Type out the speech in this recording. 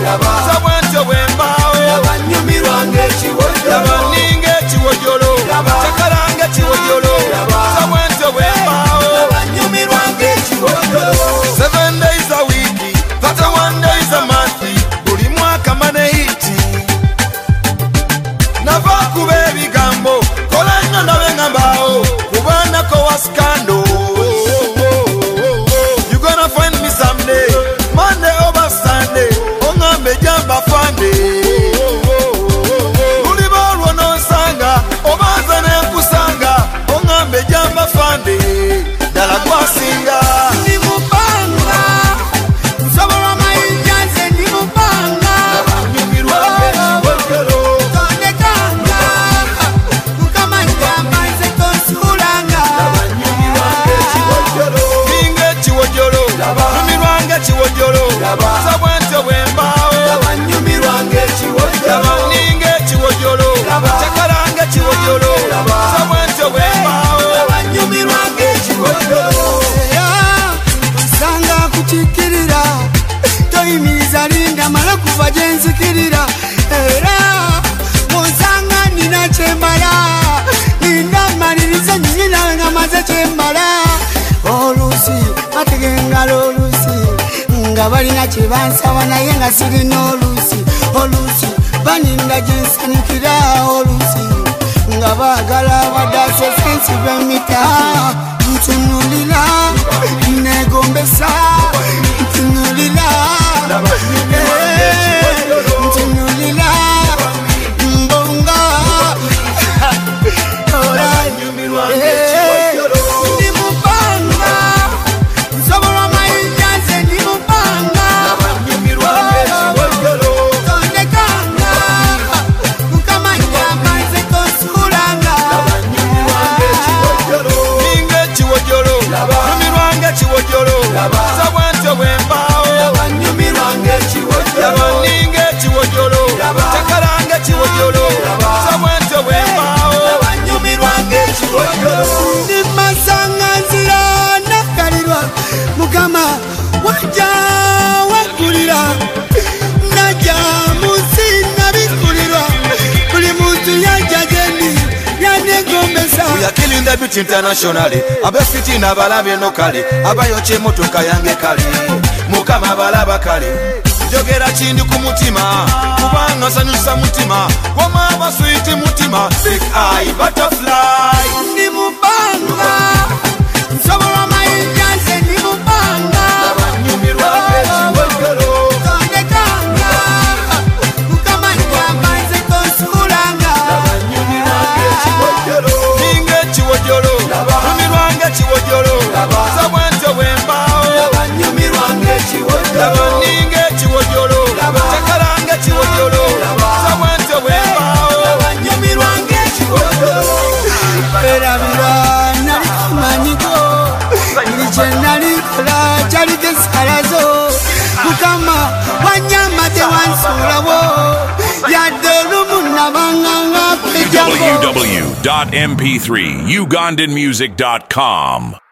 sabwentyo bwembaawo nyumirwa ng'ekiwojjolo ninga ekiwojjolo cakalange ekiwojjolo sabwentyo bwembaawo nyumirwa ng'ekiwojjolo 7 days a week 31 days a month buli mwaka manehiti nava kuba ebigambo kola nnyo ndabe nga mbaawo kubaanako wa skando. You gonna find me someday Monday over Sunday ongambe jamba fande luliba olwo nonsanga obanza nenkusanga ongambe jamba fande ddala gwasinga ndi mupanga nsobola mayinja nze ndi mupanga nyumirwa ng'ekiwojjolo tondekanga mukama njamba nze tonsuulanga nyumirwa ng'ekiwojjolo ninga ekiwojjolo nyumirwa ng'ekiwojjolo sabwentyo bwembaawo nyumirwa ng'ekiwojjolo ninga ekiwojjolo cakalanga ekiwojjolo sabwentyo bwembaawo nyumirwa ng'ekiwojjolo osanga kukikkirira toyimiriza linda mala kuva gye nzikirira era osanga nina kyembala linda maliriza nyinawe nga maze kyembala oluusi bategengala oluusi nga balina kye bansaba naye nga sirina oluusi baninda gye nsanyukira oluusi nga baagala badase sensi b'emita ntunulira negombesa ntunulira ntunulira mbonga ndi mupanga nsobola mayinja nze ndi mupanga tondekanga mukama njamba nze tonsuulanga ninga ekiwojjolo nyumirwa ng'ekiwojjolo sabwentyo bwembaawo nyumirwa ng'ekiwojjolo ninga ekiwojjolo cakalanga ekiwojjolo sabwentyo bwembaawo nyumirwa ng'ekiwojjolo ndi masanganzira nakalirwa mukama wajja waggulira najja munsi nabikulirwa buli muntu yajja gyendi yannegombesa We are killing the beat internationally abefiti n'abalabye no kale abayokya emotoka yange kale mukama balaba kale njogera kindi ku mutima kubanga sanyusa mutima wama abaswiti mutima big eye butterfly ndi mupanga nsobola mayinja nze ndi mupanga nyumirwa ng'ekiwojjolo tondekanga mukama njamba nze tonsuulanga nyumirwa ng'ekiwojjolo ninga ekiwojjolo nyumirwa ng'ekiwojjolo sabwentyo bwembaawo nyumirwa ng'ekiwojjolo ninga ekiwojjolo cakalanga ekiwojjolo sabwentyo bwembaawo nyumirwa ng'ekiwojjolo erabira nali kumanyiko buli kye nalikola kyaliko esalazo mukama wanyamba tewansuulawo yadde olumu nabanganga kwejjako www.mp3ugandanmusic.com